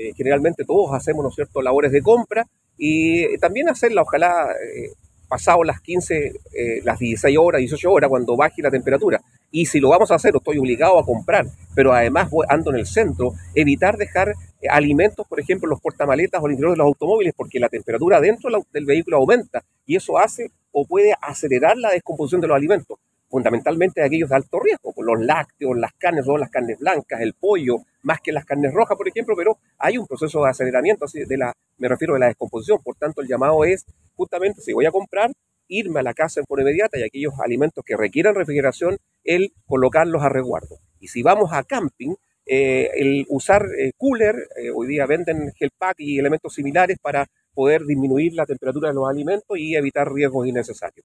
generalmente todos hacemos, ¿no es cierto?, labores de compra y también hacerla, ojalá, pasado las 15, las 16 horas, 18 horas, cuando baje la temperatura. Y si lo vamos a hacer, estoy obligado a comprar, pero además ando en el centro, evitar dejar alimentos, por ejemplo, en los portamaletas o el interior de los automóviles, porque la temperatura dentro del vehículo aumenta y eso hace o puede acelerar la descomposición de los alimentos, fundamentalmente de aquellos de alto riesgo, pues los lácteos, las carnes, las carnes blancas, el pollo, más que las carnes rojas, por ejemplo, pero hay un proceso de aceleramiento, así me refiero a la descomposición. Por tanto, el llamado es justamente, si voy a comprar, irme a la casa en forma inmediata y aquellos alimentos que requieran refrigeración, el colocarlos a resguardo. Y si vamos a camping, el usar cooler, hoy día venden gel pack y elementos similares para poder disminuir la temperatura de los alimentos y evitar riesgos innecesarios.